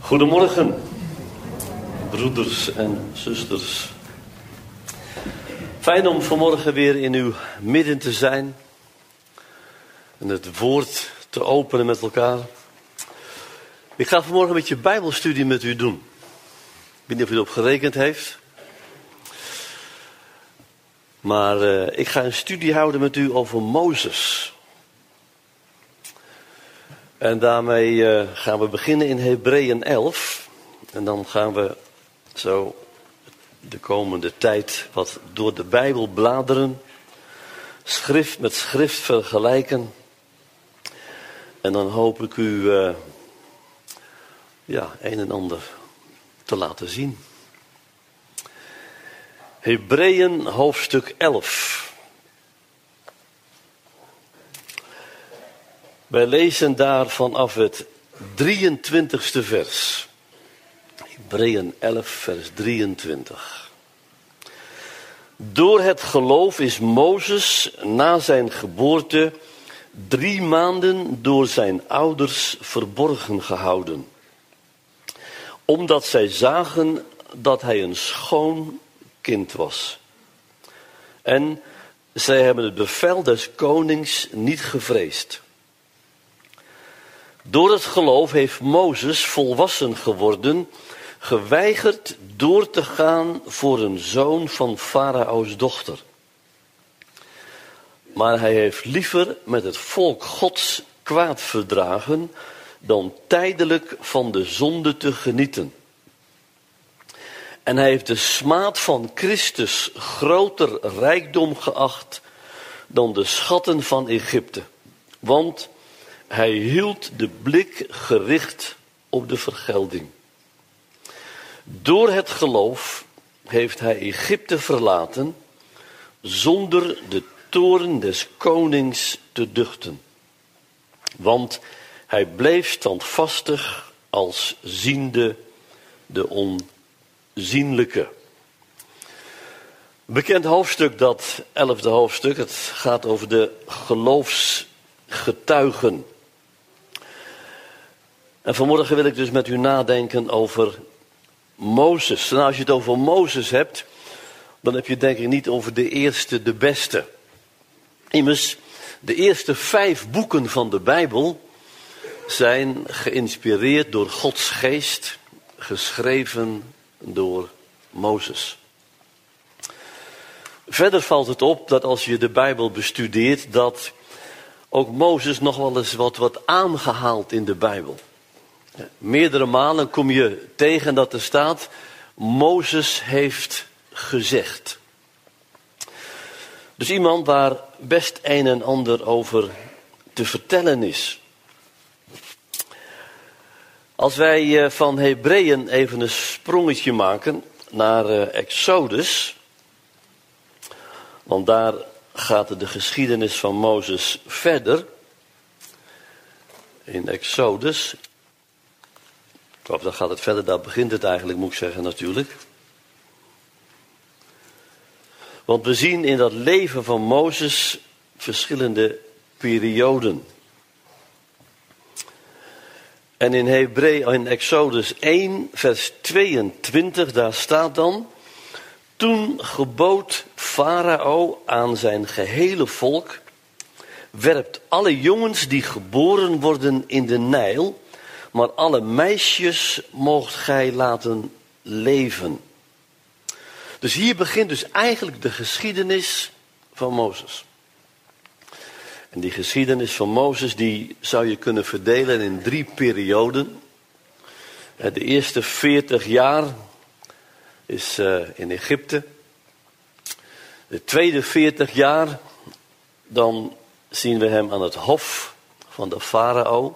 Goedemorgen, broeders en zusters. Fijn om vanmorgen weer in uw midden te zijn en het woord te openen met elkaar. Ik ga vanmorgen een beetje bijbelstudie met u doen. Ik weet niet of u erop gerekend heeft. Maar ik ga een studie houden met u over Mozes. En daarmee gaan we beginnen in Hebreeën 11. En dan gaan we zo de komende tijd wat door de Bijbel bladeren. Schrift met schrift vergelijken. En dan hoop ik u een en ander te laten zien. Hebreeën hoofdstuk 11. Wij lezen daar vanaf het 23ste vers. Hebreeën 11 vers 23. Door het geloof is Mozes na zijn geboorte 3 maanden door zijn ouders verborgen gehouden. Omdat zij zagen dat hij een schoon kind was. En zij hebben het bevel des konings niet gevreesd. Door het geloof heeft Mozes, volwassen geworden, geweigerd door te gaan voor een zoon van Farao's dochter. Maar hij heeft liever met het volk Gods kwaad verdragen dan tijdelijk van de zonde te genieten. En hij heeft de smaad van Christus groter rijkdom geacht dan de schatten van Egypte. Want hij hield de blik gericht op de vergelding. Door het geloof heeft hij Egypte verlaten zonder de toorn des konings te duchten. Want hij bleef standvastig als ziende de onzienlijke. Bekend hoofdstuk, dat 11e hoofdstuk. Het gaat over de geloofsgetuigen. En vanmorgen wil ik dus met u nadenken over Mozes. Nou, als je het over Mozes hebt, dan heb je het denk ik niet over de eerste, de beste. Immers, de eerste 5 boeken van de Bijbel zijn geïnspireerd door Gods geest, geschreven door Mozes. Verder valt het op dat als je de Bijbel bestudeert, dat ook Mozes nog wel eens wat aangehaald in de Bijbel. Meerdere malen kom je tegen dat er staat, Mozes heeft gezegd. Dus iemand waar best een en ander over te vertellen is. Als wij van Hebreeën even een sprongetje maken naar Exodus. Want daar gaat de geschiedenis van Mozes verder. In Exodus. Of dan gaat het verder, daar begint het eigenlijk, moet ik zeggen natuurlijk. Want we zien in dat leven van Mozes verschillende perioden. En in Exodus 1 vers 22, daar staat dan: Toen gebood Farao aan zijn gehele volk: werpt alle jongens die geboren worden in de Nijl, maar alle meisjes moogt gij laten leven. Dus hier begint dus eigenlijk de geschiedenis van Mozes. En die geschiedenis van Mozes, die zou je kunnen verdelen in 3 perioden. De eerste 40 jaar is in Egypte. De tweede 40 jaar, dan zien we hem aan het hof van de farao.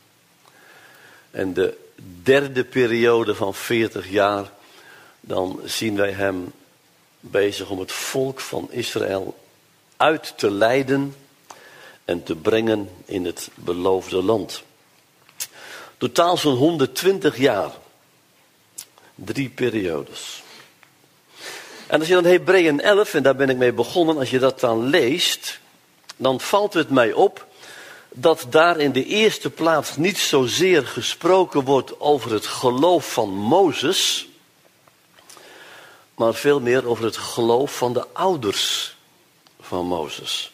En de derde periode van 40 jaar, dan zien wij hem bezig om het volk van Israël uit te leiden en te brengen in het beloofde land. Totaal zo'n 120 jaar. 3 periodes. En als je dan Hebreeën 11, en daar ben ik mee begonnen, als je dat dan leest, dan valt het mij op dat daar in de eerste plaats niet zozeer gesproken wordt over het geloof van Mozes, maar veel meer over het geloof van de ouders van Mozes.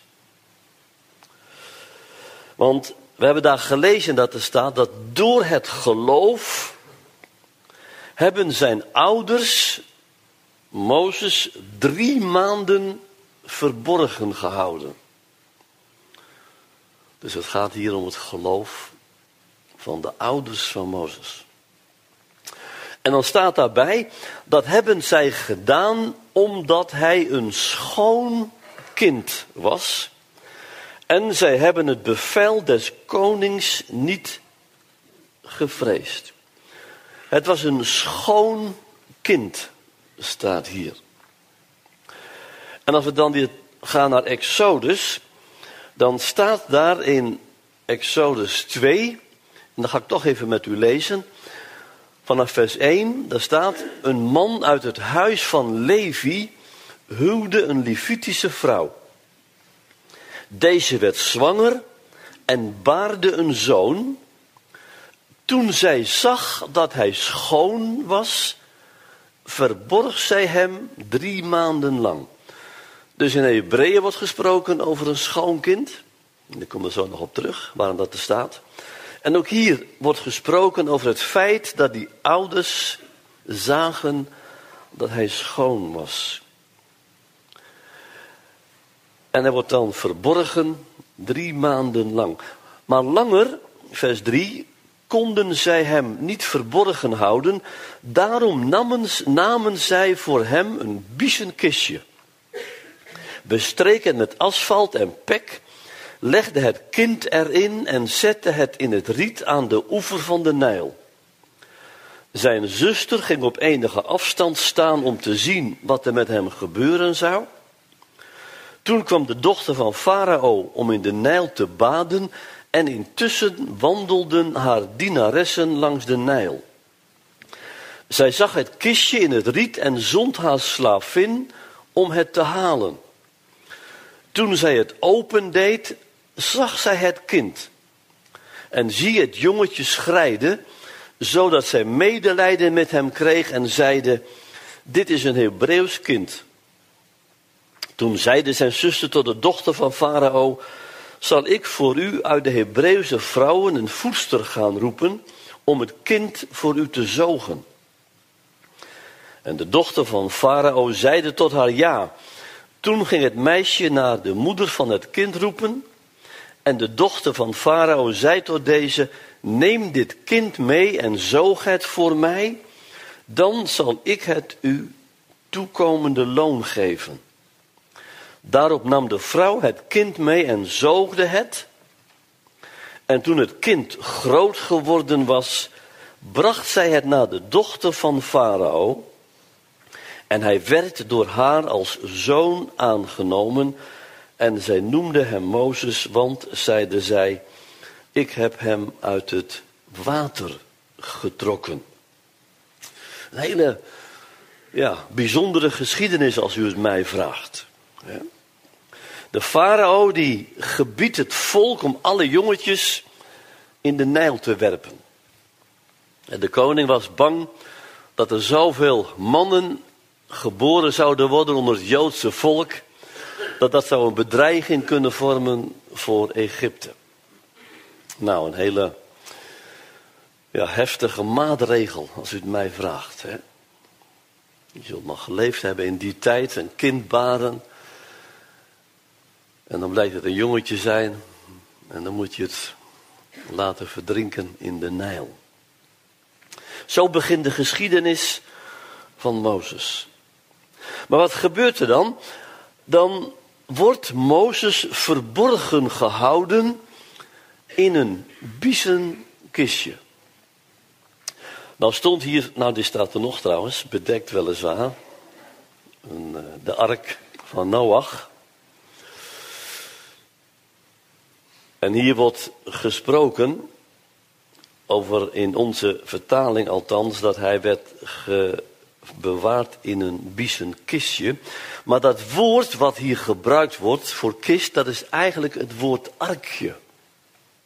Want we hebben daar gelezen dat er staat dat door het geloof hebben zijn ouders Mozes 3 maanden verborgen gehouden. Dus het gaat hier om het geloof van de ouders van Mozes. En dan staat daarbij, dat hebben zij gedaan omdat hij een schoon kind was. En zij hebben het bevel des konings niet gevreesd. Het was een schoon kind, staat hier. En als we dan weer gaan naar Exodus, dan staat daar in Exodus 2, en dan ga ik toch even met u lezen, vanaf vers 1, daar staat, een man uit het huis van Levi huwde een Levitische vrouw. Deze werd zwanger en baarde een zoon. Toen zij zag dat hij schoon was, verborg zij hem 3 maanden lang. Dus in Hebreeën wordt gesproken over een schoon kind. En ik kom er zo nog op terug, waarom dat er staat. En ook hier wordt gesproken over het feit dat die ouders zagen dat hij schoon was. En hij wordt dan verborgen 3 maanden lang. Maar langer, vers 3, konden zij hem niet verborgen houden. Daarom namen zij voor hem een biezenkistje. Bestreken met asfalt en pek, legde het kind erin en zette het in het riet aan de oever van de Nijl. Zijn zuster ging op enige afstand staan om te zien wat er met hem gebeuren zou. Toen kwam de dochter van Farao om in de Nijl te baden en intussen wandelden haar dienaressen langs de Nijl. Zij zag het kistje in het riet en zond haar slavin om het te halen. Toen zij het opendeed, zag zij het kind. En zie, het jongetje schreide, zodat zij medelijden met hem kreeg en zeide, dit is een Hebreeuws kind. Toen zeide zijn zuster tot de dochter van Farao, zal ik voor u uit de Hebreeuwse vrouwen een voedster gaan roepen, om het kind voor u te zogen. En de dochter van Farao zeide tot haar ja. Toen ging het meisje naar de moeder van het kind roepen. En de dochter van Farao zei tot deze, neem dit kind mee en zoog het voor mij. Dan zal ik het u toekomende loon geven. Daarop nam de vrouw het kind mee en zoogde het. En toen het kind groot geworden was, bracht zij het naar de dochter van Farao. En hij werd door haar als zoon aangenomen. En zij noemde hem Mozes, want, zeide zij, ik heb hem uit het water getrokken. Een hele bijzondere geschiedenis als u het mij vraagt. Ja. De farao die gebiedt het volk om alle jongetjes in de Nijl te werpen. En de koning was bang dat er zoveel mannen geboren zouden worden onder het Joodse volk, dat zou een bedreiging kunnen vormen voor Egypte. Nou, een hele heftige maatregel, als u het mij vraagt. Hè? Je zult nog geleefd hebben in die tijd, een kind baren. En dan blijkt het een jongetje zijn. En dan moet je het laten verdrinken in de Nijl. Zo begint de geschiedenis van Mozes. Maar wat gebeurt er dan? Dan wordt Mozes verborgen gehouden in een biezenkistje. Nou stond hier, dit staat er nog trouwens, bedekt weliswaar, de ark van Noach. En hier wordt gesproken over, in onze vertaling althans, dat hij werd bewaard in een biezenkistje. Maar dat woord wat hier gebruikt wordt voor kist, dat is eigenlijk het woord arkje.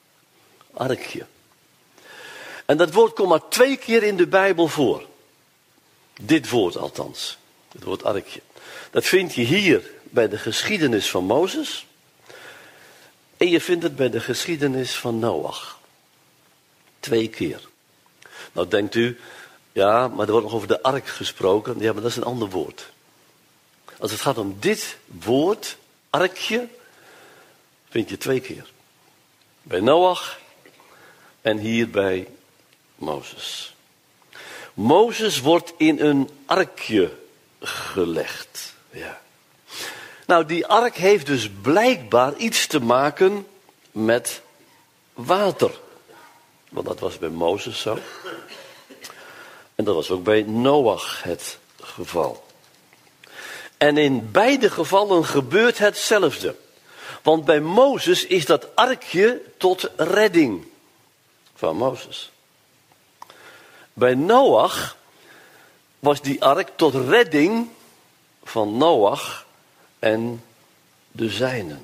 Arkje. En dat woord komt maar 2 keer in de Bijbel voor. Dit woord althans. Het woord arkje. Dat vind je hier bij de geschiedenis van Mozes. En je vindt het bij de geschiedenis van Noach. 2 keer. Nou denkt u, ja, maar er wordt nog over de ark gesproken. Ja, maar dat is een ander woord. Als het gaat om dit woord, arkje, vind je 2 keer. Bij Noach en hier bij Mozes. Mozes wordt in een arkje gelegd. Ja. Nou, die ark heeft dus blijkbaar iets te maken met water. Want dat was bij Mozes zo. En dat was ook bij Noach het geval. En in beide gevallen gebeurt hetzelfde. Want bij Mozes is dat arkje tot redding van Mozes. Bij Noach was die ark tot redding van Noach en de zijnen.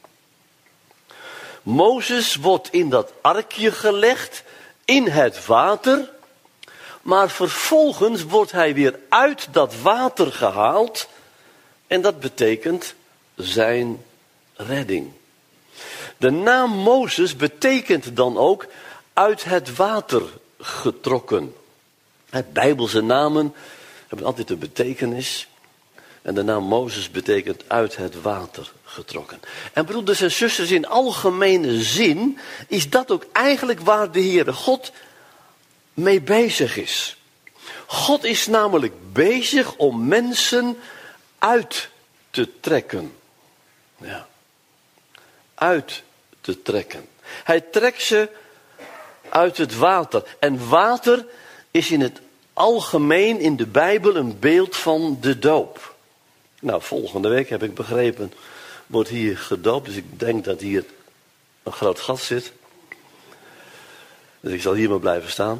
Mozes wordt in dat arkje gelegd, in het water, maar vervolgens wordt hij weer uit dat water gehaald en dat betekent zijn redding. De naam Mozes betekent dan ook uit het water getrokken. Bijbelse namen hebben altijd een betekenis. En de naam Mozes betekent uit het water getrokken. En broeders en zusters, in algemene zin is dat ook eigenlijk waar de Heere God mee bezig is. God is namelijk bezig om mensen uit te trekken. Ja. Uit te trekken. Hij trekt ze uit het water. En water is in het algemeen in de Bijbel een beeld van de doop. Nou, volgende week heb ik begrepen, wordt hier gedoopt. Dus ik denk dat hier een groot gat zit. Dus ik zal hier maar blijven staan.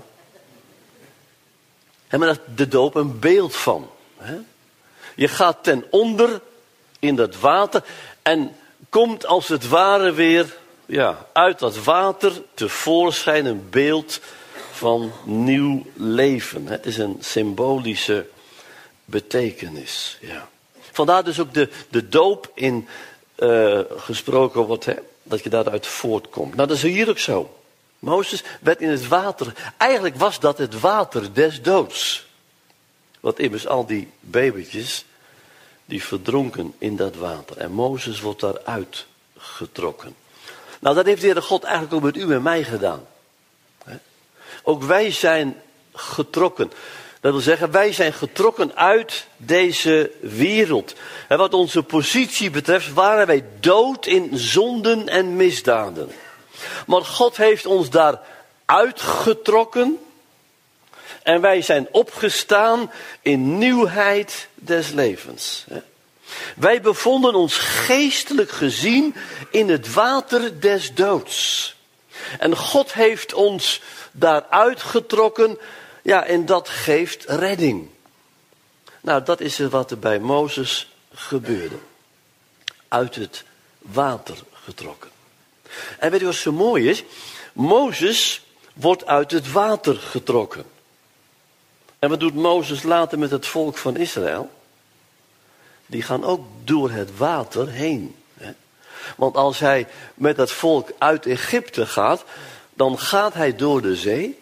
En maar dat de doop een beeld van. Hè? Je gaat ten onder in dat water en komt als het ware weer uit dat water tevoorschijn een beeld van nieuw leven. Het is een symbolische betekenis. Ja. Vandaar dus ook de doop in gesproken wordt, hè, dat je daaruit voortkomt. Nou, dat is hier ook zo. Mozes werd in het water. Eigenlijk was dat het water des doods. Want immers al die babytjes, die verdronken in dat water. En Mozes wordt daaruit getrokken. Nou, dat heeft de Heere God eigenlijk ook met u en mij gedaan. Ook wij zijn getrokken. Dat wil zeggen, wij zijn getrokken uit deze wereld. En wat onze positie betreft waren wij dood in zonden en misdaden. Maar God heeft ons daar uitgetrokken. En wij zijn opgestaan in nieuwheid des levens. Wij bevonden ons geestelijk gezien in het water des doods. En God heeft ons daaruit getrokken. Ja, en dat geeft redding. Nou, dat is wat er bij Mozes gebeurde. Uit het water getrokken. En weet u wat zo mooi is? Mozes wordt uit het water getrokken. En wat doet Mozes later met het volk van Israël? Die gaan ook door het water heen. Want als hij met het volk uit Egypte gaat, dan gaat hij door de zee.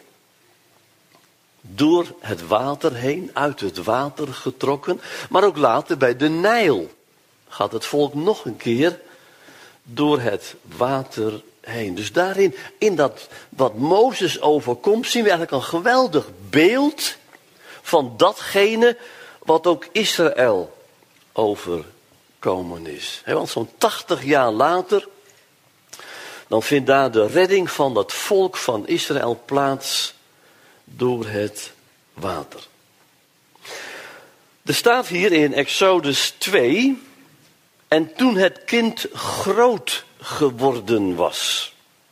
Door het water heen, uit het water getrokken. Maar ook later bij de Nijl gaat het volk nog een keer door het water heen. Dus daarin, in dat wat Mozes overkomt, zien we eigenlijk een geweldig beeld van datgene wat ook Israël overkomen is. Want zo'n 80 jaar later, dan vindt daar de redding van dat volk van Israël plaats door het water. Er staat hier in Exodus 2, en toen het kind groot geworden was.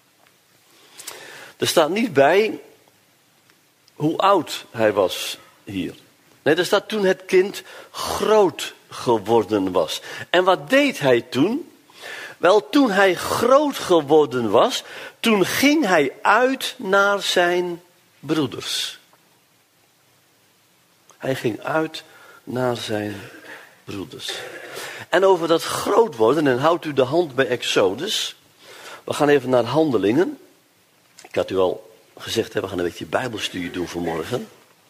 Er staat niet bij hoe oud hij was hier. Nee, er staat toen het kind groot geworden was. En wat deed hij toen? Wel, toen hij groot geworden was, toen ging hij uit naar zijn broeders. Hij ging uit naar zijn broeders. En over dat groot worden, en houdt u de hand bij Exodus. We gaan even naar Handelingen. Ik had u al gezegd, we gaan een beetje bijbelstudie doen vanmorgen.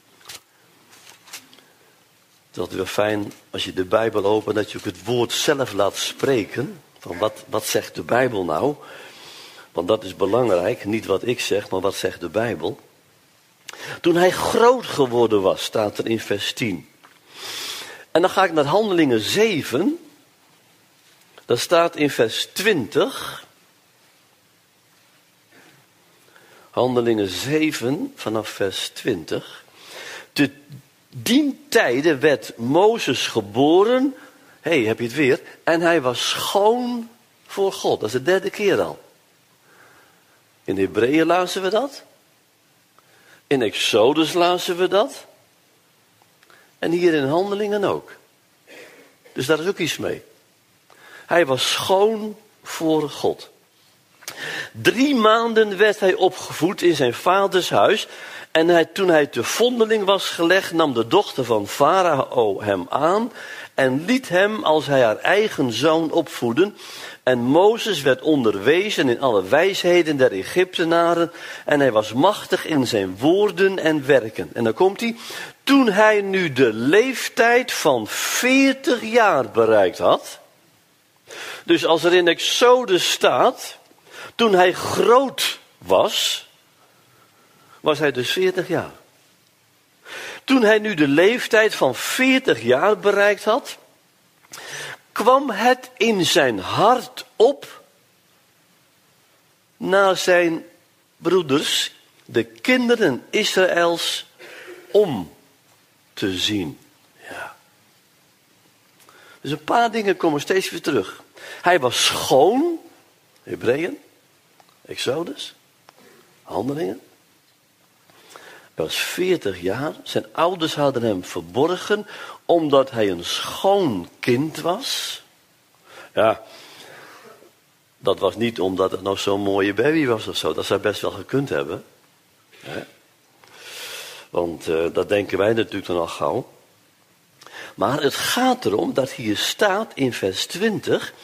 Het is altijd wel fijn als je de Bijbel opent, dat je ook het woord zelf laat spreken. Van wat zegt de Bijbel nou? Want dat is belangrijk, niet wat ik zeg, maar wat zegt de Bijbel. Toen hij groot geworden was, staat er in vers 10. En dan ga ik naar Handelingen 7. Dat staat in vers 20. Handelingen 7 vanaf vers 20. Te dien tijde werd Mozes geboren. Heb je het weer? En hij was schoon voor God. Dat is de derde keer al. In Hebreeën lazen we dat. In Exodus lazen we dat. En hier in Handelingen ook. Dus daar is ook iets mee. Hij was schoon voor God. 3 maanden werd hij opgevoed in zijn vaders huis. En toen hij te vondeling was gelegd, nam de dochter van Farao hem aan en liet hem als hij haar eigen zoon opvoeden. En Mozes werd onderwezen in alle wijsheden der Egyptenaren en hij was machtig in zijn woorden en werken. En dan komt hij. Toen hij nu de leeftijd van 40 jaar bereikt had. Dus als er in Exodus staat, toen hij groot was, was hij dus 40 jaar. Toen hij nu de leeftijd van 40 jaar bereikt had, kwam het in zijn hart op naar zijn broeders, de kinderen Israëls, om te zien. Ja. Dus een paar dingen komen steeds weer terug. Hij was schoon, Hebreeën, Exodus, Handelingen. Hij was 40 jaar. Zijn ouders hadden hem verborgen omdat hij een schoon kind was. Ja, dat was niet omdat het nog zo'n mooie baby was of zo. Dat zou best wel gekund hebben. Ja. Want dat denken wij natuurlijk dan al gauw. Maar het gaat erom dat hier staat in vers 20.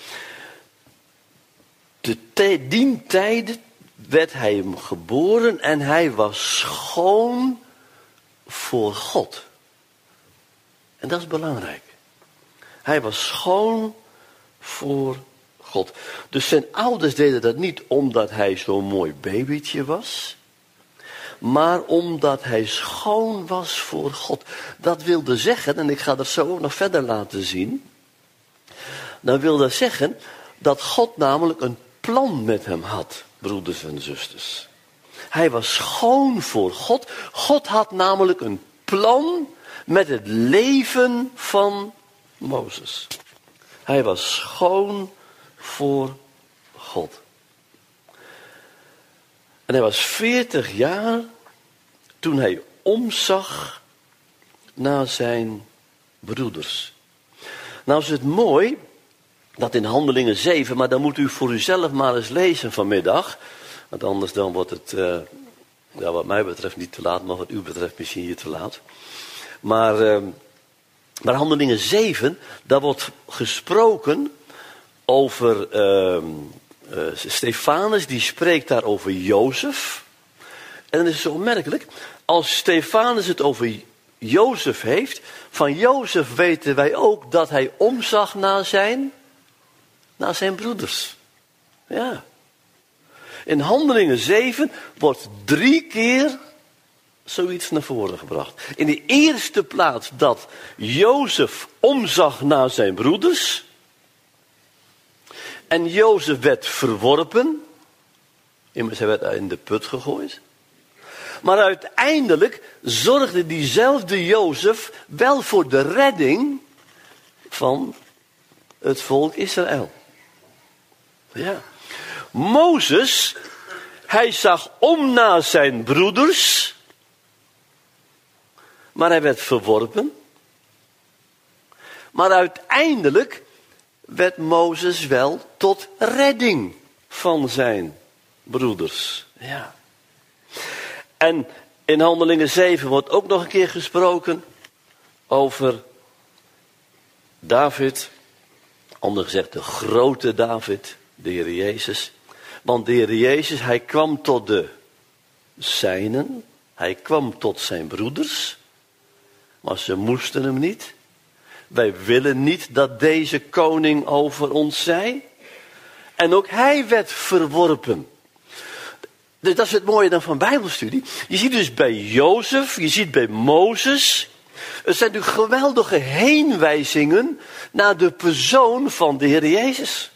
Dien tijde werd hij hem geboren en hij was schoon voor God. En dat is belangrijk. Hij was schoon voor God. Dus zijn ouders deden dat niet omdat hij zo'n mooi babytje was, maar omdat hij schoon was voor God. Dat wilde zeggen, en ik ga dat zo ook nog verder laten zien. Dan wil dat zeggen dat God namelijk een plan met hem had, broeders en zusters. Hij was schoon voor God. God had namelijk een plan met het leven van Mozes. Hij was schoon voor God. En hij was 40 jaar toen hij omzag naar zijn broeders. Nou is het mooi dat in Handelingen 7, maar dan moet u voor uzelf maar eens lezen vanmiddag. Want anders dan wordt het, wat mij betreft niet te laat, maar wat u betreft misschien hier te laat. Maar Handelingen 7, daar wordt gesproken over Stefanus, die spreekt daar over Jozef. En dan is het zo opmerkelijk, als Stefanus het over Jozef heeft, van Jozef weten wij ook dat hij omzag naar zijn broeders. Ja. In Handelingen 7 wordt 3 keer zoiets naar voren gebracht. In de eerste plaats dat Jozef omzag naar zijn broeders. En Jozef werd verworpen. Immers, hij werd in de put gegooid. Maar uiteindelijk zorgde diezelfde Jozef wel voor de redding van het volk Israël. Ja. Mozes, hij zag om naar zijn broeders, maar hij werd verworpen. Maar uiteindelijk werd Mozes wel tot redding van zijn broeders. Ja. En in Handelingen 7 wordt ook nog een keer gesproken over David. Anders gezegd de grote David, de Heer Jezus. Want de Heer Jezus, hij kwam tot de zijnen. Hij kwam tot zijn broeders. Maar ze moesten hem niet. Wij willen niet dat deze koning over ons zij. En ook hij werd verworpen. Dus dat is het mooie dan van Bijbelstudie. Je ziet dus bij Jozef, je ziet bij Mozes. Het zijn natuurlijk geweldige heenwijzingen naar de persoon van de Heer Jezus.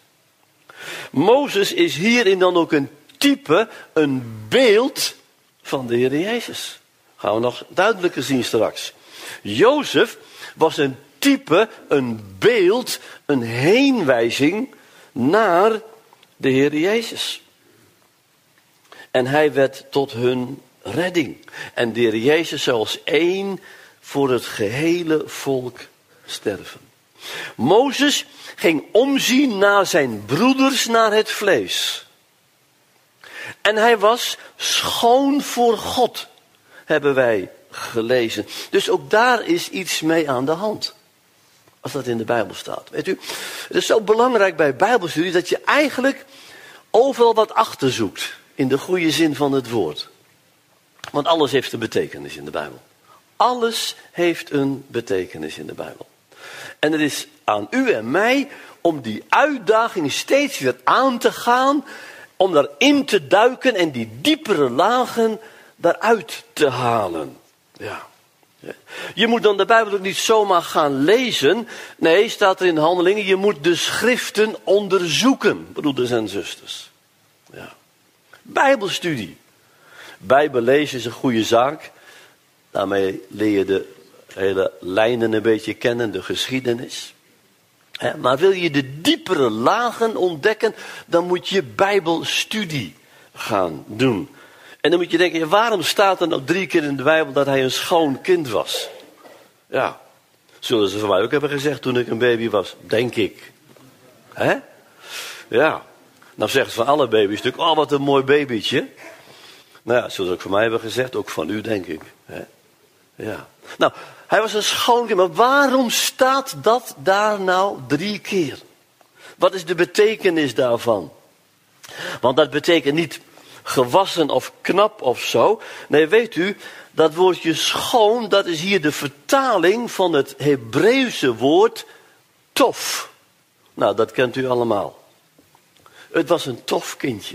Mozes is hierin dan ook een type, een beeld van de Heer Jezus. Gaan we nog duidelijker zien straks. Jozef was een type, een beeld, een heenwijzing naar de Heer Jezus. En hij werd tot hun redding. En de Heer Jezus zou als één voor het gehele volk sterven. Mozes ging omzien naar zijn broeders, naar het vlees. En hij was schoon voor God, hebben wij gelezen. Dus ook daar is iets mee aan de hand. Als dat in de Bijbel staat. Weet u, het is zo belangrijk bij Bijbelstudie dat je eigenlijk overal wat achter zoekt. In de goede zin van het woord. Want alles heeft een betekenis in de Bijbel. Alles heeft een betekenis in de Bijbel. En het is aan u en mij om die uitdaging steeds weer aan te gaan. Om daarin te duiken en die diepere lagen daaruit te halen. Ja. Je moet dan de Bijbel ook niet zomaar gaan lezen. Nee, staat er in de Handelingen, je moet de schriften onderzoeken, broeders en zusters. Ja. Bijbelstudie. Bijbel lezen is een goede zaak. Daarmee leer je de hele lijnen een beetje kennen, de geschiedenis. Maar wil je de diepere lagen ontdekken, dan moet je Bijbelstudie gaan doen. En dan moet je denken, waarom staat er nog 3 keer in de Bijbel dat hij een schoon kind was? Ja, zullen ze van mij ook hebben gezegd toen ik een baby was, denk ik. Hè? Ja, nou zeggen ze van alle baby's natuurlijk, oh wat een mooi babytje. Nou ja, zullen ze ook van mij hebben gezegd, ook van u denk ik. Hè? Ja. Nou, hij was een schoon kind, maar waarom staat dat daar nou 3 keer? Wat is de betekenis daarvan? Want dat betekent niet gewassen of knap of zo. Nee, weet u, dat woordje schoon, dat is hier de vertaling van het Hebreeuwse woord tof. Nou, dat kent u allemaal. Het was een tof kindje.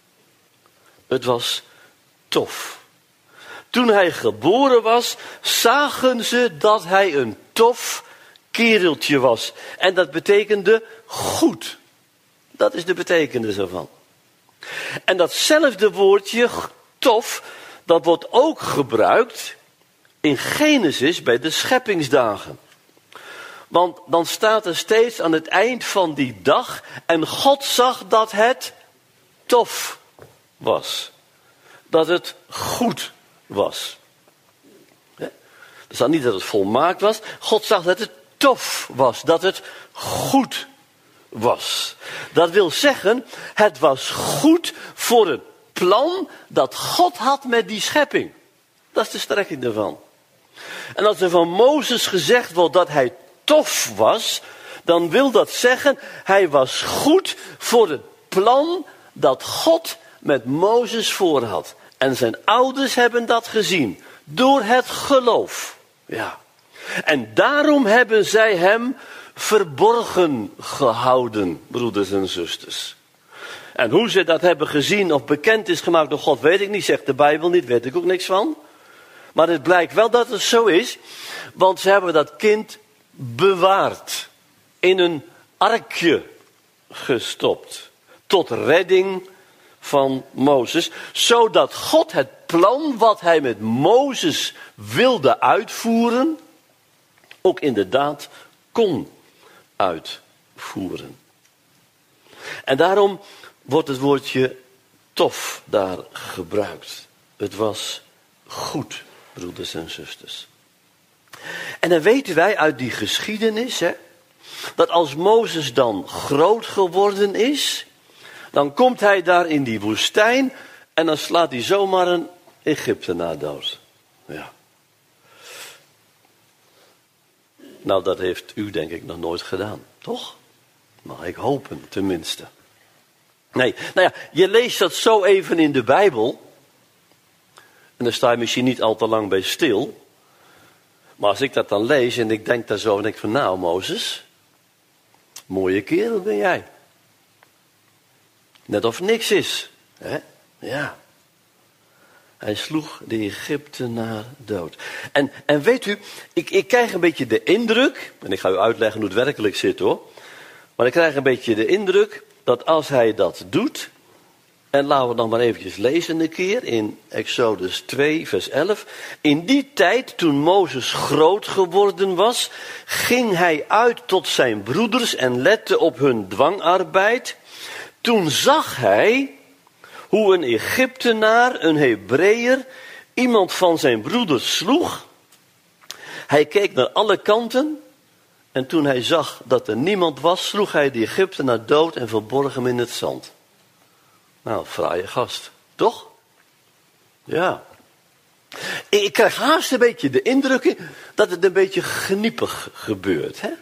Het was tof. Toen hij geboren was, zagen ze dat hij een tof kereltje was. En dat betekende goed. Dat is de betekenis ervan. En datzelfde woordje, tof, dat wordt ook gebruikt in Genesis bij de scheppingsdagen. Want dan staat er steeds aan het eind van die dag, en God zag dat het tof was. Dat het goed was. Er staat niet dat het volmaakt was. God zag dat het tof was, dat het goed was. Dat wil zeggen, het was goed voor het plan dat God had met die schepping. Dat is de strekking daarvan. En als er van Mozes gezegd wordt dat hij tof was, dan wil dat zeggen, hij was goed voor het plan dat God met Mozes voor had. En zijn ouders hebben dat gezien, door het geloof. Ja. En daarom hebben zij hem verborgen gehouden, broeders en zusters. En hoe ze dat hebben gezien of bekend is gemaakt door God, weet ik niet, zegt de Bijbel niet, weet ik ook niks van. Maar het blijkt wel dat het zo is, want ze hebben dat kind bewaard, in een arkje gestopt, tot redding van Mozes, zodat God het plan wat hij met Mozes wilde uitvoeren, ook inderdaad kon uitvoeren. En daarom wordt het woordje tof daar gebruikt. Het was goed, broeders en zusters. En dan weten wij uit die geschiedenis, dat als Mozes dan groot geworden is, dan komt hij daar in die woestijn en dan slaat hij zomaar een Egyptenaar dood. Ja. Nou, dat heeft u denk ik nog nooit gedaan, toch? Mag ik hopen, tenminste. Nee, nou ja, je leest dat zo even in de Bijbel. En daar sta je misschien niet al te lang bij stil. Maar als ik dat dan lees en ik denk daar zo en denk van nou Mozes, mooie kerel ben jij. Net of niks is. Hè? Ja. Hij sloeg de Egyptenaar dood. En weet u, ik krijg een beetje de indruk, en ik ga u uitleggen hoe het werkelijk zit hoor. Maar ik krijg een beetje de indruk dat als hij dat doet, en laten we dan maar eventjes lezen een keer in Exodus 2 vers 11. In die tijd toen Mozes groot geworden was, ging hij uit tot zijn broeders en lette op hun dwangarbeid. Toen zag hij hoe een Egyptenaar, een Hebreeër, iemand van zijn broeders sloeg. Hij keek naar alle kanten en toen hij zag dat er niemand was, sloeg hij de Egyptenaar dood en verborg hem in het zand. Nou, fraaie gast, toch? Ja. Ik krijg haast een beetje de indruk dat het een beetje geniepig gebeurt. Hè?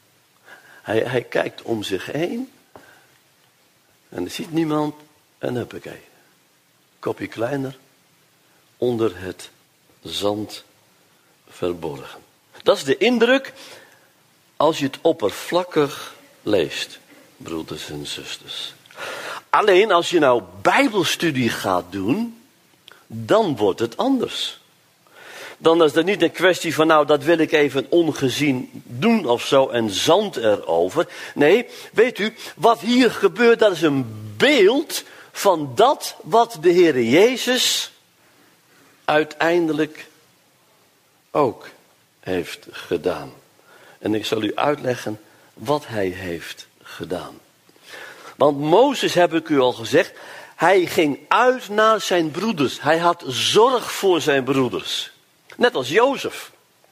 Hij kijkt om zich heen en er ziet niemand en huppakee. Kopje kleiner, onder het zand verborgen. Dat is de indruk als je het oppervlakkig leest, broeders en zusters. Alleen als je nou Bijbelstudie gaat doen, dan wordt het anders. Dan is het niet een kwestie van nou dat wil ik even ongezien doen of zo en zand erover. Nee, weet u, wat hier gebeurt dat is een beeld van dat wat de Heer Jezus uiteindelijk ook heeft gedaan. En ik zal u uitleggen wat hij heeft gedaan. Want Mozes, heb ik u al gezegd, hij ging uit naar zijn broeders. Hij had zorg voor zijn broeders. Net als Jozef.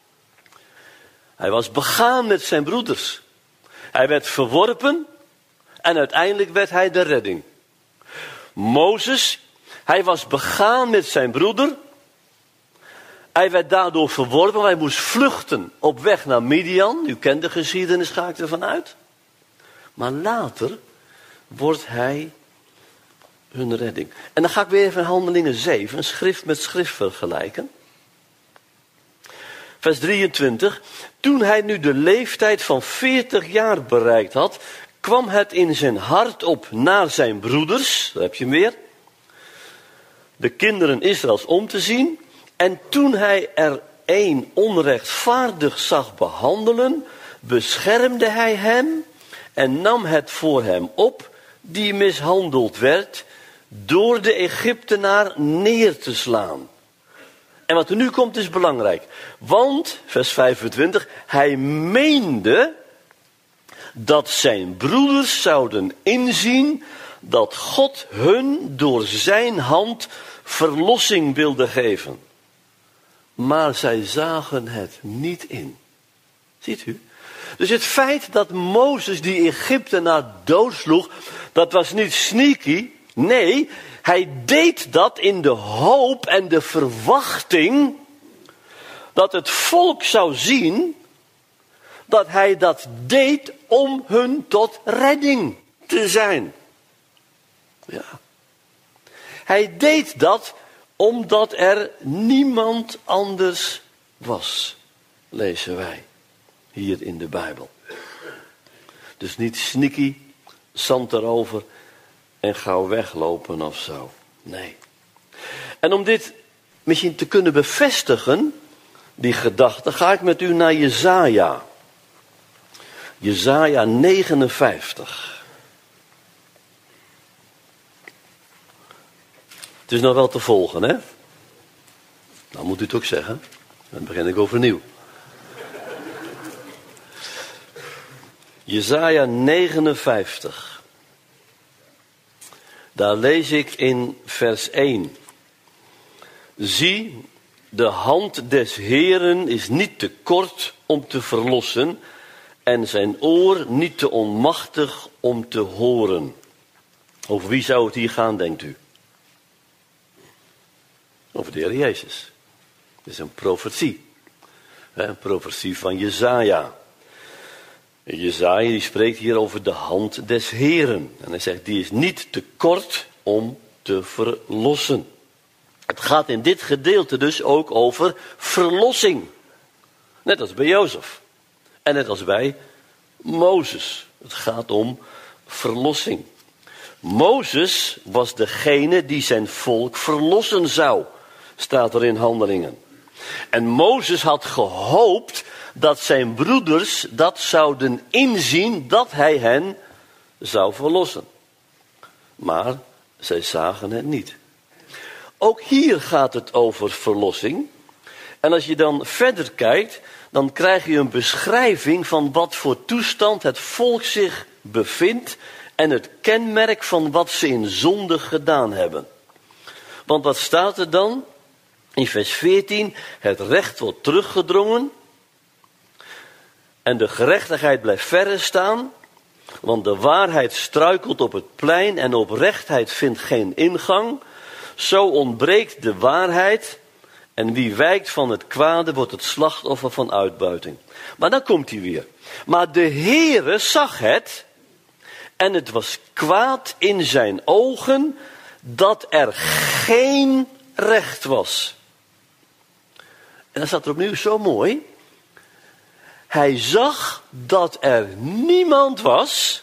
Hij was begaan met zijn broeders. Hij werd verworpen en uiteindelijk werd hij de redding. Mozes, hij was begaan met zijn broeder. Hij werd daardoor verworpen, want hij moest vluchten op weg naar Midian. U kent de geschiedenis, ga ik ervan uit. Maar later wordt hij hun redding. En dan ga ik weer even in Handelingen 7, schrift met schrift vergelijken. Vers 23. Toen hij nu de leeftijd van 40 jaar bereikt had, kwam het in zijn hart op naar zijn broeders, daar heb je hem weer, de kinderen Israëls om te zien. En toen hij er een onrechtvaardig zag behandelen, beschermde hij hem en nam het voor hem op, die mishandeld werd, door de Egyptenaar neer te slaan. En wat er nu komt is belangrijk. Want, vers 25, hij meende dat zijn broeders zouden inzien dat God hun door zijn hand verlossing wilde geven. Maar zij zagen het niet in. Ziet u? Dus het feit dat Mozes die Egyptenaar doodsloeg, dat was niet sneaky. Nee, hij deed dat in de hoop en de verwachting dat het volk zou zien dat hij dat deed om hun tot redding te zijn. Ja. Hij deed dat omdat er niemand anders was, lezen wij hier in de Bijbel. Dus niet sneaky, zand erover en gauw weglopen of zo. Nee. En om dit misschien te kunnen bevestigen, die gedachte, ga ik met u naar Jesaja. Jesaja 59. Het is nog wel te volgen, hè? Nou moet u het ook zeggen. Dan begin ik overnieuw. Jesaja 59. Daar lees ik in vers 1. Zie, de hand des Heeren is niet te kort om te verlossen, en zijn oor niet te onmachtig om te horen. Over wie zou het hier gaan, denkt u? Over de Heer Jezus. Het is een profetie. Een profetie van Jesaja. Jesaja die spreekt hier over de hand des Heeren. En hij zegt, die is niet te kort om te verlossen. Het gaat in dit gedeelte dus ook over verlossing. Net als bij Jozef. En net als bij Mozes. Het gaat om verlossing. Mozes was degene die zijn volk verlossen zou. Staat er in Handelingen. En Mozes had gehoopt dat zijn broeders dat zouden inzien dat hij hen zou verlossen. Maar zij zagen het niet. Ook hier gaat het over verlossing. En als je dan verder kijkt, dan krijg je een beschrijving van wat voor toestand het volk zich bevindt en het kenmerk van wat ze in zonde gedaan hebben. Want wat staat er dan? In vers 14, het recht wordt teruggedrongen en de gerechtigheid blijft verre staan, want de waarheid struikelt op het plein en oprechtheid vindt geen ingang. Zo ontbreekt de waarheid en wie wijkt van het kwade wordt het slachtoffer van uitbuiting. Maar dan komt hij weer. Maar de Heere zag het en het was kwaad in zijn ogen dat er geen recht was. En dan staat er opnieuw zo mooi. Hij zag dat er niemand was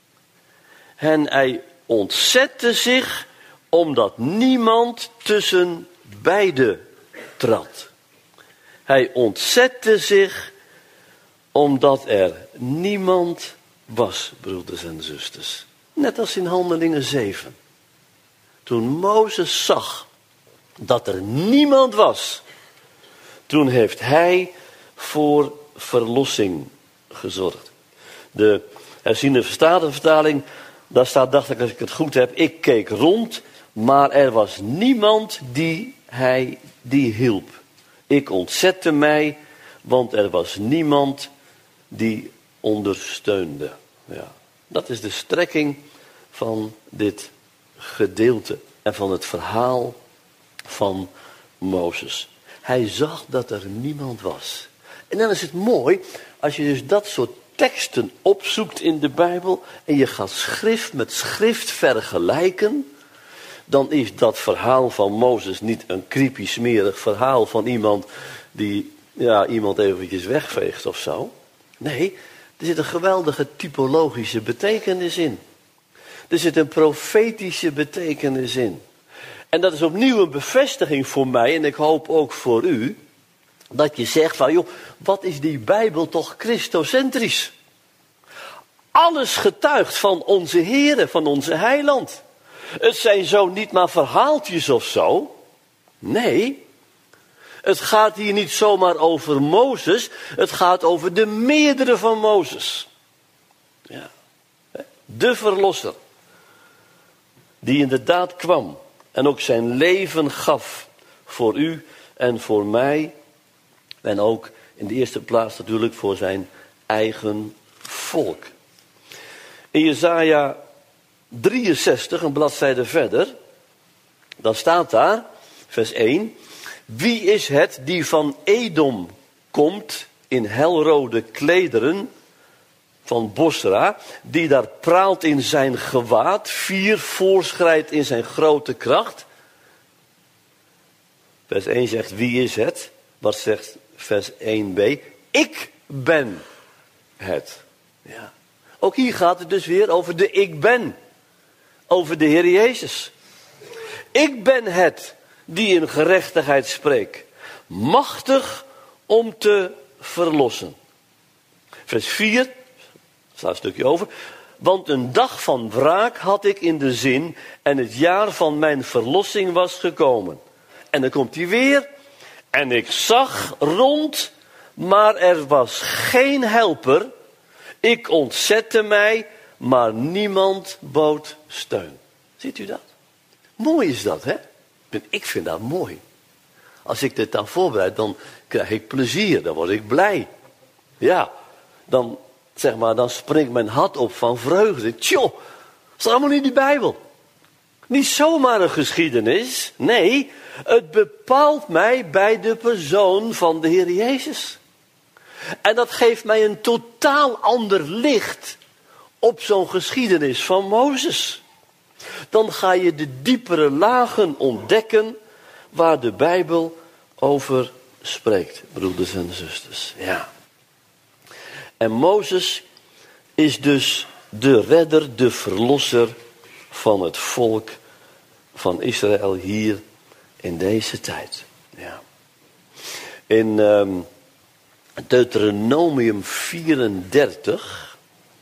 en hij ontzette zich omdat niemand tussen beiden trad. Hij ontzette zich omdat er niemand was, broeders en zusters. Net als in Handelingen 7. Toen Mozes zag dat er niemand was, toen heeft hij voor verlossing gezorgd. De herziene vertaling, daar staat, dacht ik als ik het goed heb, ik keek rond, maar er was niemand die hielp. Ik ontzette mij, want er was niemand die ondersteunde. Ja, dat is de strekking van dit gedeelte en van het verhaal van Mozes. Hij zag dat er niemand was. En dan is het mooi als je dus dat soort teksten opzoekt in de Bijbel en je gaat schrift met schrift vergelijken, dan is dat verhaal van Mozes niet een creepy smerig verhaal van iemand die iemand eventjes wegveegt of zo. Nee, er zit een geweldige typologische betekenis in. Er zit een profetische betekenis in. En dat is opnieuw een bevestiging voor mij en ik hoop ook voor u, dat je zegt van joh, wat is die Bijbel toch christocentrisch? Alles getuigt van onze Heere, van onze Heiland. Het zijn zo niet maar verhaaltjes of zo. Nee, het gaat hier niet zomaar over Mozes, het gaat over de meerdere van Mozes. Ja. De verlosser, die inderdaad kwam en ook zijn leven gaf voor u en voor mij. En ook in de eerste plaats natuurlijk voor zijn eigen volk. In Jesaja 63, een bladzijde verder, dan staat daar, vers 1. Wie is het die van Edom komt in helrode klederen van Bosra, die daar praalt in zijn gewaad, voorschrijdt in zijn grote kracht? Vers 1 zegt, wie is het? Wat zegt vers 1b? Ik ben het. Ja. Ook hier gaat het dus weer over de ik ben. Over de Heer Jezus. Ik ben het die in gerechtigheid spreekt. Machtig om te verlossen. Vers 4, staat een stukje over. Want een dag van wraak had ik in de zin en het jaar van mijn verlossing was gekomen. En dan komt hij weer. En ik zag rond, maar er was geen helper. Ik ontzette mij, maar niemand bood steun. Ziet u dat? Mooi is dat, hè? Ik vind dat mooi. Als ik dit dan voorbereid, dan krijg ik plezier, dan word ik blij. Ja, dan zeg maar, dan springt mijn hart op van vreugde. Tjoh, dat is allemaal niet in de Bijbel. Niet zomaar een geschiedenis. Nee, het bepaalt mij bij de persoon van de Heer Jezus. En dat geeft mij een totaal ander licht op zo'n geschiedenis van Mozes. Dan ga je de diepere lagen ontdekken waar de Bijbel over spreekt, broeders en zusters. Ja. En Mozes is dus de redder, de verlosser van het volk van Israël hier in deze tijd. Ja. In Deuteronomium 34,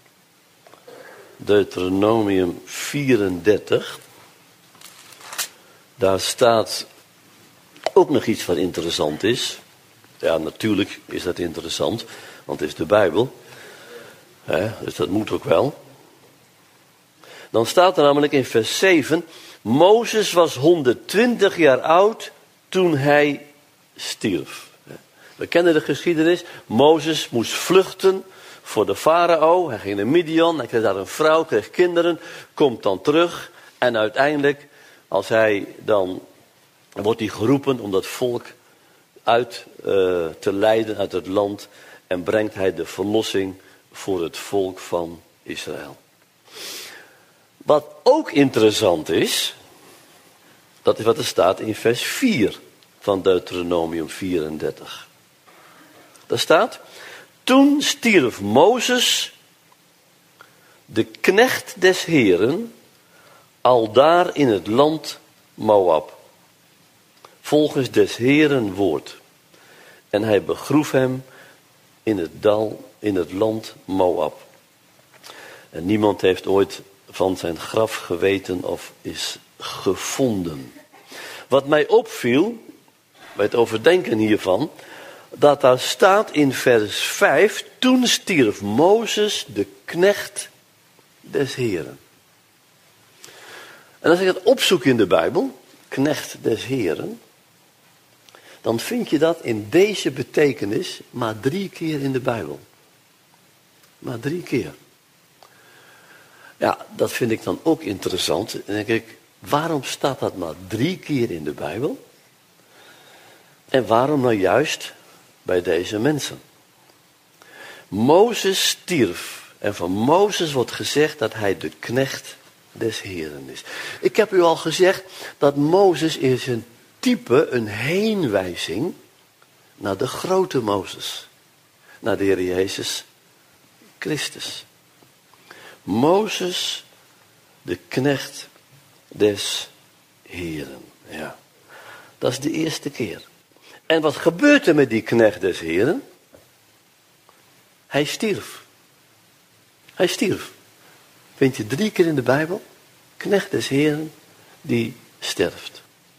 daar staat ook nog iets wat interessant is. Ja, natuurlijk is dat interessant, want het is de Bijbel. Dus dat moet ook wel. Dan staat er namelijk in vers 7... Mozes was 120 jaar oud toen hij stierf. We kennen de geschiedenis. Mozes moest vluchten voor de farao. Hij ging naar Midian, hij kreeg daar een vrouw, kreeg kinderen, komt dan terug. En uiteindelijk, wordt hij geroepen om dat volk uit te leiden uit het land. En brengt hij de verlossing voor het volk van Israël. Wat ook interessant is, dat is wat er staat in vers 4 van Deuteronomium 34. Daar staat: toen stierf Mozes, de knecht des Heren, aldaar in het land Moab, volgens des Heren woord. En hij begroef hem in het dal, in het land Moab. En niemand heeft ooit van zijn graf geweten of is gevonden. Wat mij opviel, bij het overdenken hiervan, dat daar staat in vers 5, toen stierf Mozes, de knecht des Heren. En als ik dat opzoek in de Bijbel, knecht des Heren, dan vind je dat in deze betekenis maar 3 keer in de Bijbel. Maar 3 keer. Ja, dat vind ik dan ook interessant. En dan denk ik, waarom staat dat maar 3 keer in de Bijbel? En waarom nou juist bij deze mensen? Mozes stierf. En van Mozes wordt gezegd dat hij de knecht des Heren is. Ik heb u al gezegd dat Mozes is een type, een heenwijzing naar de grote Mozes. Naar de Heer Jezus Christus. Mozes, de knecht des Heren. Ja, dat is de eerste keer. En wat gebeurt er met die knecht des Heren? Hij stierf. Hij stierf. Vind je 3 keer in de Bijbel? Knecht des Heren die sterft.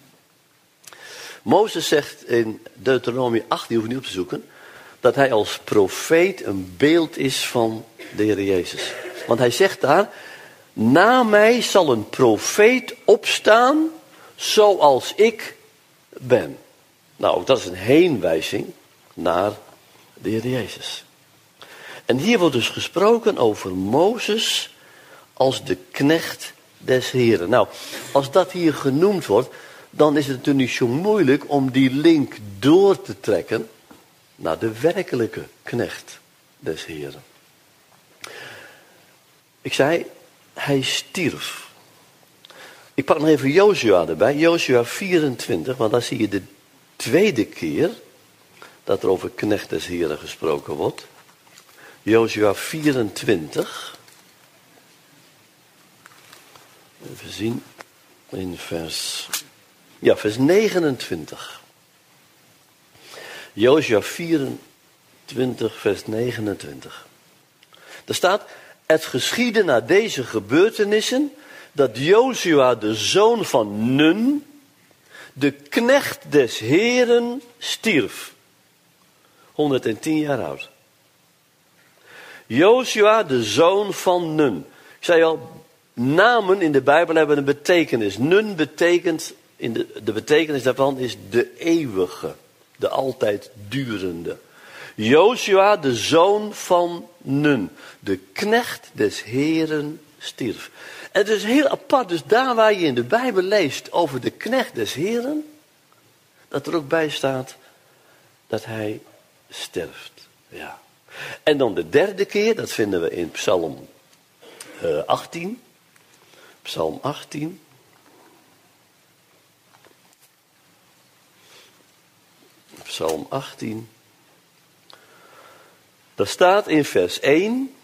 Mozes zegt in Deuteronomie 8, die hoef je niet op te zoeken, dat hij als profeet een beeld is van de Heer Jezus. Want hij zegt daar, na mij zal een profeet opstaan zoals ik ben. Nou, ook dat is een heenwijzing naar de Heer Jezus. En hier wordt dus gesproken over Mozes als de knecht des Heren. Nou, als dat hier genoemd wordt, dan is het natuurlijk niet zo moeilijk om die link door te trekken naar de werkelijke knecht des Heren. Ik zei, hij stierf. Ik pak nog even Jozua erbij, Jozua 24, want daar zie je de tweede keer dat er over knecht des Heren gesproken wordt. Jozua 24. Even zien, in vers 29. Jozua 24, vers 29. Er staat, het geschiedde na deze gebeurtenissen dat Jozua, de zoon van Nun, de knecht des Heren, stierf. 110 jaar oud. Jozua, de zoon van Nun. Ik zei al, namen in de Bijbel hebben een betekenis. Nun betekent, de betekenis daarvan is de eeuwige, de altijd durende. Jozua, de zoon van Nun, de knecht des Heeren, stierf. En het is heel apart, dus daar waar je in de Bijbel leest over de knecht des Heeren, dat er ook bij staat dat hij sterft. Ja. En dan de derde keer, dat vinden we in Psalm 18. Psalm 18. Psalm 18. Daar staat in vers 1.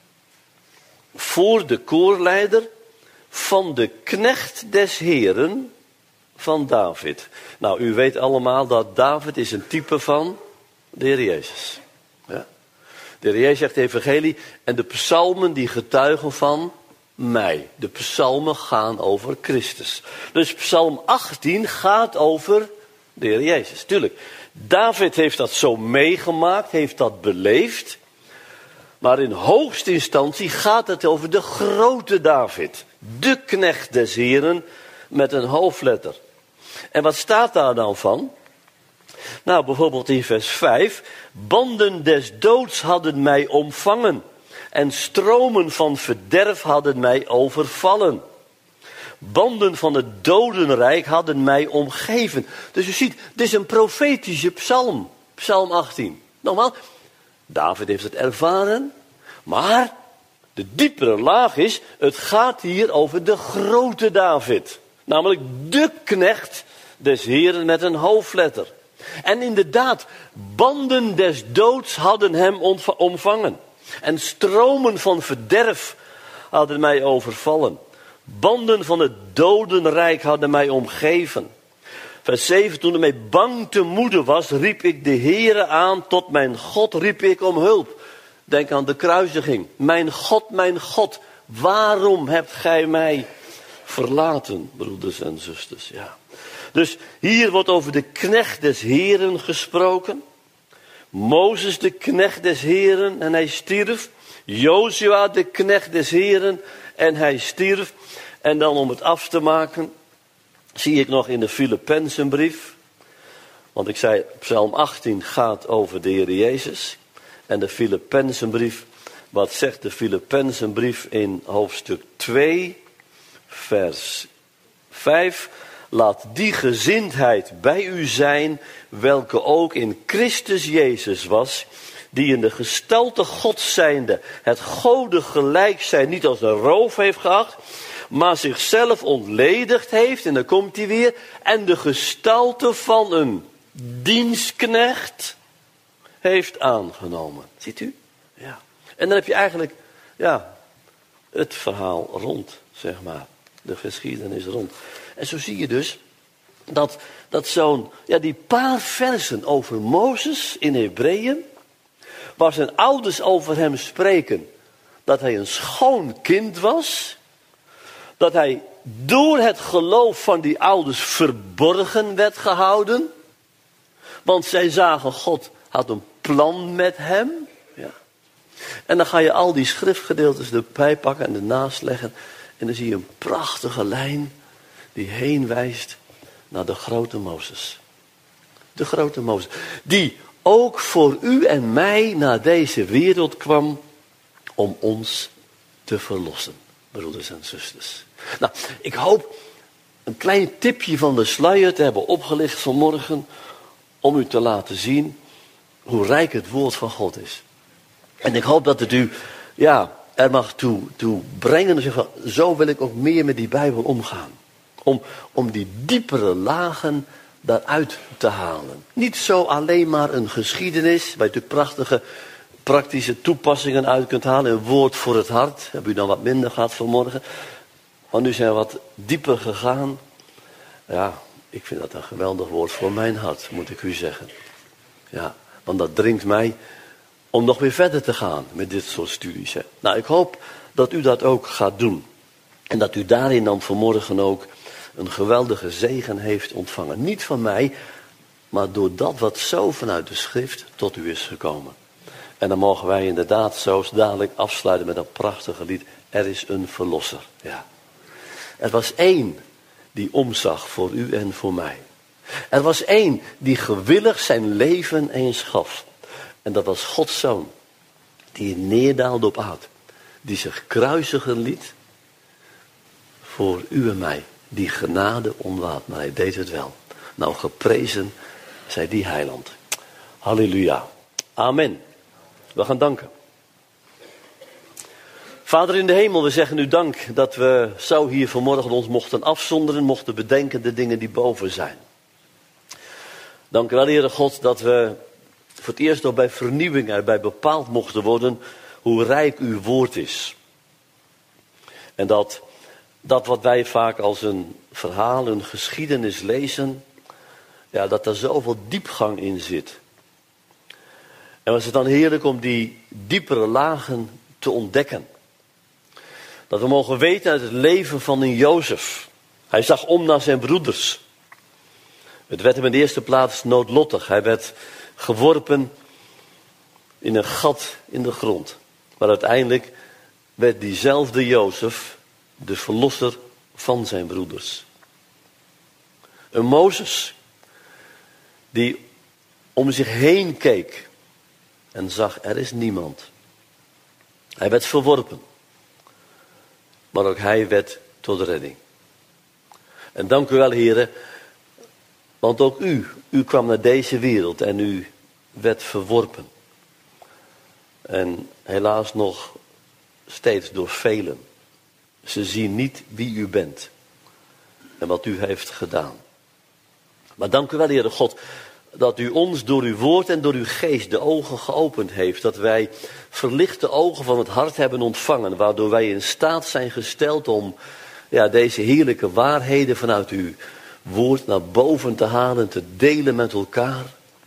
Voor de koorleider van de knecht des Heeren van David. Nou, u weet allemaal dat David is een type van de Heer Jezus. Ja. De Heer Jezus zegt in het evangelie, en de psalmen die getuigen van mij. De psalmen gaan over Christus. Dus psalm 18 gaat over de Heer Jezus. Tuurlijk, David heeft dat zo meegemaakt, heeft dat beleefd. Maar in hoogste instantie gaat het over de grote David. De knecht des Heeren met een hoofdletter. En wat staat daar dan van? Nou, bijvoorbeeld in vers 5. Banden des doods hadden mij omvangen. En stromen van verderf hadden mij overvallen. Banden van het dodenrijk hadden mij omgeven. Dus u ziet, dit is een profetische psalm. Psalm 18. Nogmaals, David heeft het ervaren. Maar de diepere laag is, het gaat hier over de grote David. Namelijk de knecht des Heeren met een hoofdletter. En inderdaad, banden des doods hadden hem omvangen. En stromen van verderf hadden mij overvallen. Banden van het dodenrijk hadden mij omgeven. Vers 7, toen het mij bang te moede was, riep ik de Heere aan. Tot mijn God riep ik om hulp. Denk aan de kruisiging. Mijn God, waarom hebt gij mij verlaten, broeders en zusters? Ja. Dus hier wordt over de knecht des Heeren gesproken. Mozes de knecht des Heeren en hij stierf. Jozua de knecht des Heeren en hij stierf. En dan om het af te maken, zie ik nog in de Filippenzenbrief. Want ik zei, Psalm 18 gaat over de Heer Jezus. En de Filippenzenbrief, wat zegt de Filippenzenbrief in hoofdstuk 2, vers 5. Laat die gezindheid bij u zijn, welke ook in Christus Jezus was, die in de gestalte Gods zijnde het Gode gelijk zijn niet als een roof heeft geacht, maar zichzelf ontledigd heeft, en dan komt hij weer, en de gestalte van een dienstknecht heeft aangenomen. Ziet u? Ja. En dan heb je eigenlijk, ja, het verhaal rond, zeg maar. De geschiedenis rond. En zo zie je dus dat zo'n, ja, die paar versen over Mozes in Hebreeën, waar zijn ouders over hem spreken, dat hij een schoon kind was, dat hij door het geloof van die ouders verborgen werd gehouden, want zij zagen God had een plan met hem. Ja. En dan ga je al die schriftgedeeltes erbij pakken en ernaast leggen. En dan zie je een prachtige lijn die heen wijst naar de grote Mozes. De grote Mozes. Die ook voor u en mij naar deze wereld kwam om ons te verlossen. Broeders en zusters. Nou, ik hoop een klein tipje van de sluier te hebben opgelicht vanmorgen. Om u te laten zien hoe rijk het woord van God is. En ik hoop dat het u, ja, er mag toe brengen. Dus van, zo wil ik ook meer met die Bijbel omgaan. Om die diepere lagen daaruit te halen. Niet zo alleen maar een geschiedenis, waar je natuurlijk prachtige praktische toepassingen uit kunt halen. Een woord voor het hart. Heb u dan wat minder gehad vanmorgen. Maar nu zijn we wat dieper gegaan. Ja, ik vind dat een geweldig woord voor mijn hart, moet ik u zeggen. Ja, want dat dringt mij om nog weer verder te gaan met dit soort studies. Hè. Nou, ik hoop dat u dat ook gaat doen. En dat u daarin dan vanmorgen ook een geweldige zegen heeft ontvangen. Niet van mij, maar door dat wat zo vanuit de schrift tot u is gekomen. En dan mogen wij inderdaad zo dadelijk afsluiten met een prachtige lied. Er is een verlosser. Ja. Er was één die omzag voor u en voor mij. Er was één die gewillig zijn leven eens gaf. En dat was Gods Zoon. Die neerdaalde op aarde. Die zich kruisigen liet. Voor u en mij. Die genade onwaard. Maar hij deed het wel. Nou, geprezen zij die heiland. Halleluja. Amen. We gaan danken. Vader in de hemel, we zeggen u dank dat we zo hier vanmorgen ons mochten afzonderen, mochten bedenken de dingen die boven zijn. Dank u wel, Heere God, dat we voor het eerst nog bij vernieuwing erbij bepaald mochten worden hoe rijk uw woord is. En dat wat wij vaak als een verhaal, een geschiedenis lezen, ja, dat er zoveel diepgang in zit. En was het dan heerlijk om die diepere lagen te ontdekken. Dat we mogen weten uit het leven van een Jozef. Hij zag om naar zijn broeders. Het werd hem in de eerste plaats noodlottig. Hij werd geworpen in een gat in de grond. Maar uiteindelijk werd diezelfde Jozef de verlosser van zijn broeders. Een Mozes die om zich heen keek en zag, er is niemand. Hij werd verworpen. Maar ook hij werd tot redding. En dank u wel, heren. Want ook u kwam naar deze wereld en u werd verworpen. En helaas nog steeds door velen. Ze zien niet wie u bent. En wat u heeft gedaan. Maar dank u wel, Heere God, dat u ons door uw woord en door uw geest de ogen geopend heeft. Dat wij verlichte ogen van het hart hebben ontvangen. Waardoor wij in staat zijn gesteld om deze heerlijke waarheden vanuit uw woord naar boven te halen. Te delen met elkaar.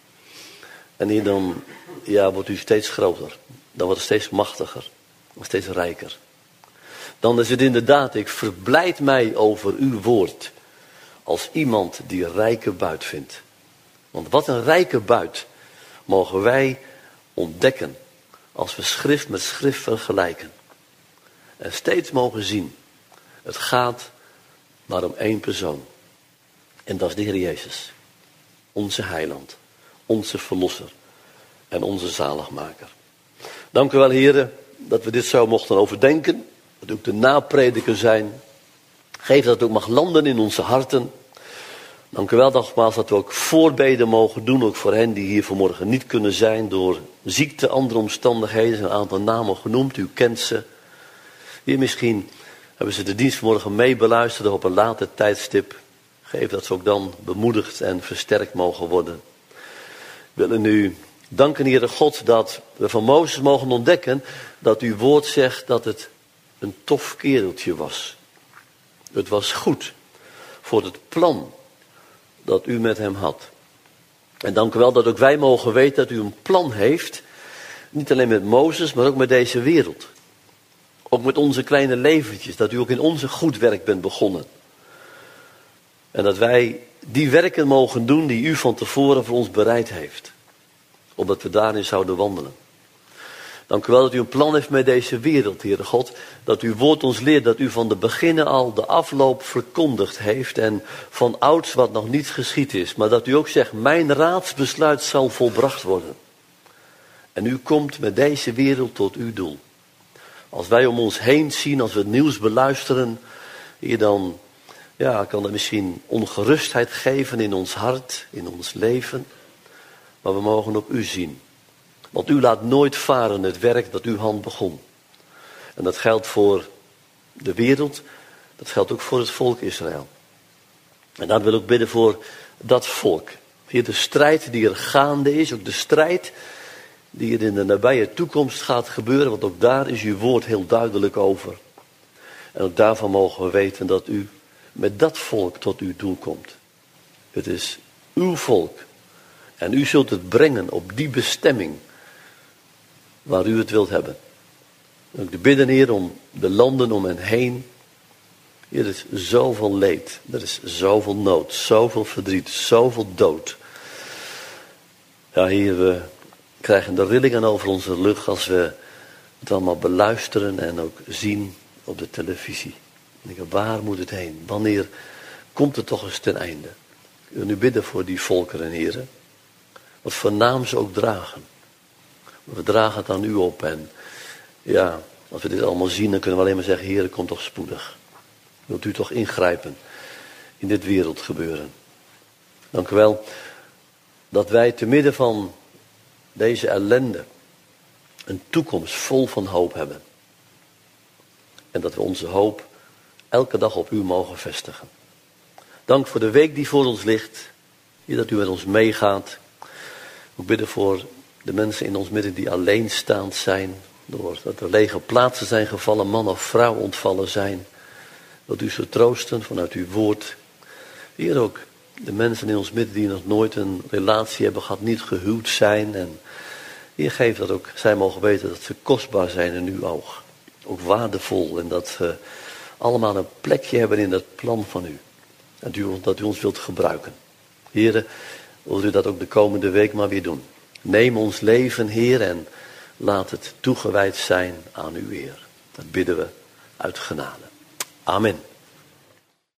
En hier dan wordt u steeds groter. Dan wordt het steeds machtiger. Steeds rijker. Dan is het inderdaad, ik verblijd mij over uw woord. Als iemand die rijke buit vindt. Want wat een rijke buit mogen wij ontdekken als we schrift met schrift vergelijken. En steeds mogen zien, het gaat maar om één persoon. En dat is de Heer Jezus. Onze heiland, onze verlosser en onze zaligmaker. Dank u wel, heren, dat we dit zo mochten overdenken. Dat u ook de naprediker zijn. Geef dat het ook mag landen in onze harten. Dank u wel nogmaals dat we ook voorbeden mogen doen, ook voor hen die hier vanmorgen niet kunnen zijn door ziekte, andere omstandigheden. Er zijn een aantal namen genoemd, u kent ze. Hier misschien hebben ze de dienst vanmorgen meebeluisterd op een later tijdstip. Geef dat ze ook dan bemoedigd en versterkt mogen worden. We willen u danken, Heere God, dat we van Mozes mogen ontdekken dat uw woord zegt dat het een tof kereltje was. Het was goed voor het plan dat u met hem had. En dank u wel dat ook wij mogen weten dat u een plan heeft. Niet alleen met Mozes, maar ook met deze wereld. Ook met onze kleine leventjes. Dat u ook in onze goed werk bent begonnen. En dat wij die werken mogen doen die u van tevoren voor ons bereid heeft. Opdat we daarin zouden wandelen. Dank u wel dat u een plan heeft met deze wereld, Heere God. Dat uw woord ons leert dat u van de beginnen al de afloop verkondigd heeft. En van ouds wat nog niet geschied is. Maar dat u ook zegt, mijn raadsbesluit zal volbracht worden. En u komt met deze wereld tot uw doel. Als wij om ons heen zien, als we het nieuws beluisteren. Hier dan kan dat misschien ongerustheid geven in ons hart, in ons leven. Maar we mogen op u zien. Want u laat nooit varen het werk dat uw hand begon. En dat geldt voor de wereld. Dat geldt ook voor het volk Israël. En dan wil ik bidden voor dat volk. Hier de strijd die er gaande is. Ook de strijd die er in de nabije toekomst gaat gebeuren. Want ook daar is uw woord heel duidelijk over. En ook daarvan mogen we weten dat u met dat volk tot uw doel komt. Het is uw volk. En u zult het brengen op die bestemming waar u het wilt hebben. En ik bidden, Heer, om de landen om hen heen. Hier er is zoveel leed. Er is zoveel nood. Zoveel verdriet. Zoveel dood. Ja, Heer, we krijgen de rillingen over onze rug als we het allemaal beluisteren en ook zien op de televisie. En ik denk, waar moet het heen? Wanneer komt het toch eens ten einde? Ik wil nu bidden voor die volkeren, Heer. Wat voor naam ze ook dragen. We dragen het aan u op. En ja, als we dit allemaal zien, dan kunnen we alleen maar zeggen, Heer, kom toch spoedig. Wilt u toch ingrijpen in dit wereldgebeuren. Dank u wel dat wij te midden van deze ellende een toekomst vol van hoop hebben. En dat we onze hoop elke dag op u mogen vestigen. Dank voor de week die voor ons ligt. Heer, dat u met ons meegaat. Ik bidden voor de mensen in ons midden die alleenstaand zijn. Doordat er lege plaatsen zijn gevallen, man of vrouw ontvallen zijn. Dat u ze troosten vanuit uw woord. Heer, ook de mensen in ons midden die nog nooit een relatie hebben gehad, niet gehuwd zijn. En Heer, geef dat ook zij mogen weten dat ze kostbaar zijn in uw oog. Ook waardevol en dat ze allemaal een plekje hebben in dat plan van u. En dat u ons wilt gebruiken. Heer, wilt u dat ook de komende week maar weer doen. Neem ons leven, Heer, en laat het toegewijd zijn aan uw eer. Dat bidden we uit genade. Amen.